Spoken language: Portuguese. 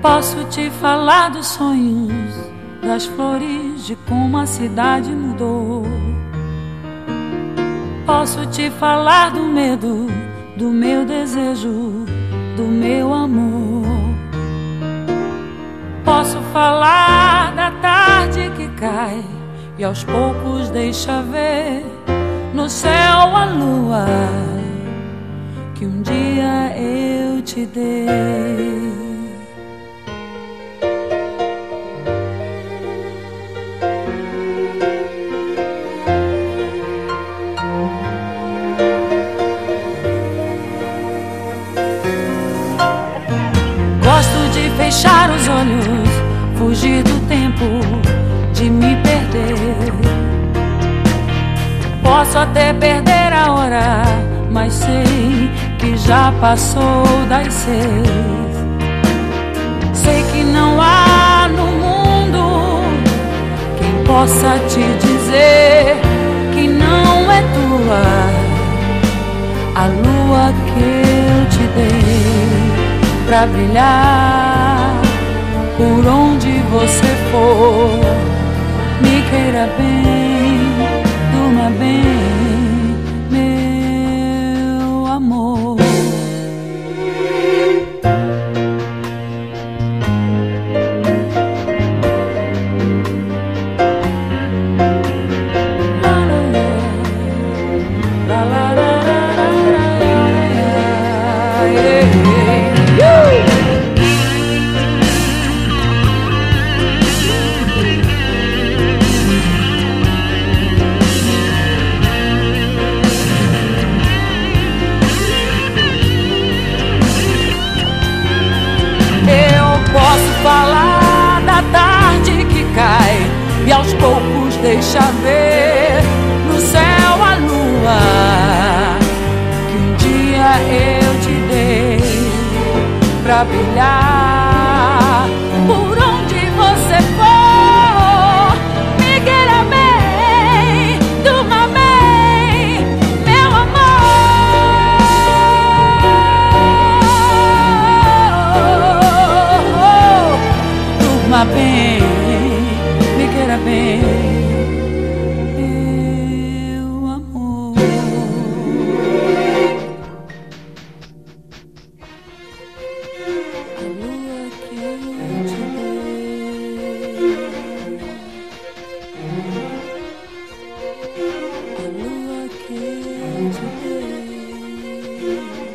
Posso te falar dos sonhos, das flores, de como a cidade mudou. Posso te falar do medo, do meu desejo, do meu amor. Posso falar da tarde que cai e aos poucos deixa ver no céu a lua que um dia eu te dei. Gosto de fechar os olhos, fugir do tempo, de me perder. Posso até perder a hora, mas sei que já passou das 6. Sei que não há no mundo quem possa te dizer que não é tua a lua que eu te dei pra brilhar por onde você for. Me queira bem, durma bem, meu amor. Falar da tarde que cai e aos poucos deixa ver no céu a lua que um dia eu te dei pra brilhar por onde você for. Me queira bem, durma bem, meu amor. Durma bem, me queira bem, meu amor. A lua que eu te dei, a lua que eu te dei.